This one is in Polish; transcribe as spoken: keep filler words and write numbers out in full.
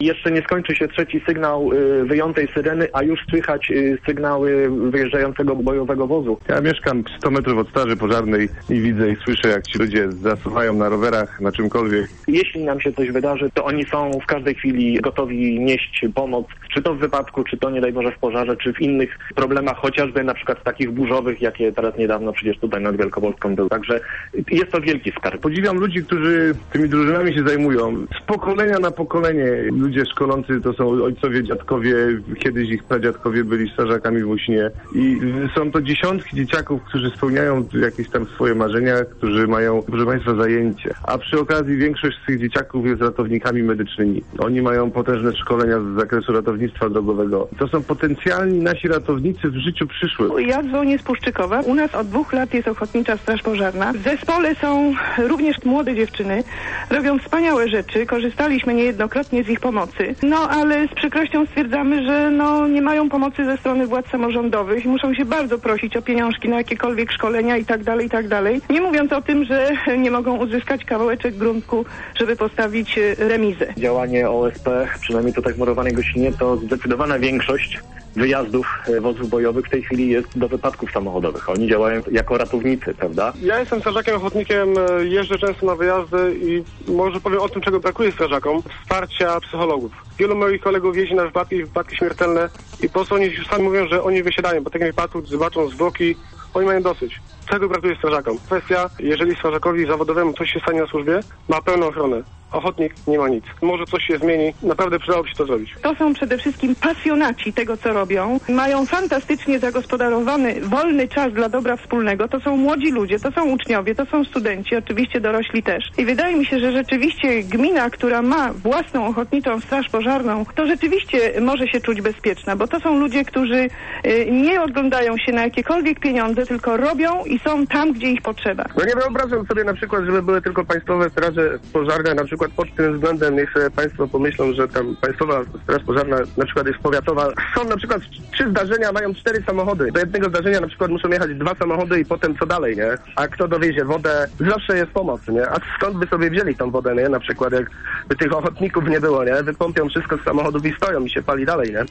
Jeszcze nie skończy się trzeci sygnał y, wyjątej syreny, a już słychać y, sygnały wyjeżdżającego bojowego wozu. Ja mieszkam sto metrów od straży pożarnej i widzę i słyszę, jak ci ludzie zasuwają na rowerach, na czymkolwiek. Jeśli nam się coś wydarzy, to oni są w każdej chwili gotowi nieść pomoc, czy to w wypadku, czy to nie daj Boże w pożarze, czy w innych problemach, chociażby na przykład takich burzowych, jakie teraz niedawno przecież tutaj nad Wielkopolską był. Także jest to wielki skarb. Podziwiam ludzi, którzy tymi drużynami się zajmują. Z pokolenia na pokolenie ludzie szkolący to są ojcowie, dziadkowie, kiedyś ich pradziadkowie byli strażakami w Łuśnie i są to dziesiątki dzieciaków, którzy spełniają jakieś tam swoje marzenia, którzy mają, proszę Państwa, zajęcie. A przy okazji większość z tych dzieciaków jest ratownikami medycznymi. Oni mają potężne szkolenia z zakresu ratownictwa drogowego. To są potencjalni nasi ratownicy w życiu przyszłym. Ja dzwonię z Puszczykowa. U nas od dwóch lat jest Ochotnicza Straż Pożarna. W zespole są również młode dziewczyny. Robią wspaniałe rzeczy. Korzystaliśmy niejednokrotnie z ich pomocy. No ale z przykrością stwierdzamy, że no nie mają pomocy ze strony władz samorządowych. Muszą się bardzo prosić o pieniążki na jakiekolwiek szkolenia i tak dalej, i tak dalej. Nie mówiąc o tym, że nie mogą uzyskać kawałeczek gruntu, żeby postawić remizę. Działanie O S P, przynajmniej tutaj w Murowanej Gościnie, to zdecydowana większość wyjazdów wozów bojowych w tej chwili jest do wypadków samochodowych. Oni działają jako ratownicy, prawda? Ja jestem strażakiem ochotnikiem, jeżdżę często na wyjazdy i może powiem o tym, czego brakuje strażakom. Wsparcia psychologów. Wielu moich kolegów jeździ na wypadki, wypadki śmiertelne i po prostu oni już sami mówią, że oni wysiadają, bo takim wypadku zobaczą zwłoki, oni mają dosyć. Czego brakuje strażakom? Kwestia, jeżeli strażakowi zawodowemu coś się stanie na służbie, ma pełną ochronę. Ochotnik nie ma nic. Może coś się zmieni, naprawdę przydałoby się to zrobić. To są przede wszystkim pasjonaci tego, co robią. Mają fantastycznie zagospodarowany wolny czas dla dobra wspólnego. To są młodzi ludzie, to są uczniowie, to są studenci, oczywiście dorośli też. I wydaje mi się, że rzeczywiście gmina, która ma własną ochotniczą straż pożarną, to rzeczywiście może się czuć bezpieczna, bo to są ludzie, którzy y, nie oglądają się na jakiekolwiek pieniądze, tylko robią i są tam, gdzie ich potrzeba. No nie wyobrażam sobie na przykład, żeby były tylko państwowe straże pożarne, na przykład pod tym względem niech sobie Państwo pomyślą, że tam Państwowa Straż Pożarna na przykład jest powiatowa. Są na przykład trzy zdarzenia, mają cztery samochody. Do jednego zdarzenia na przykład muszą jechać dwa samochody i potem co dalej, nie? A kto dowiezie wodę? Zawsze jest pomoc, nie? A skąd by sobie wzięli tą wodę, nie? Na przykład jak by tych ochotników nie było, nie? Wypompią wszystko z samochodów i stoją i się pali dalej, nie?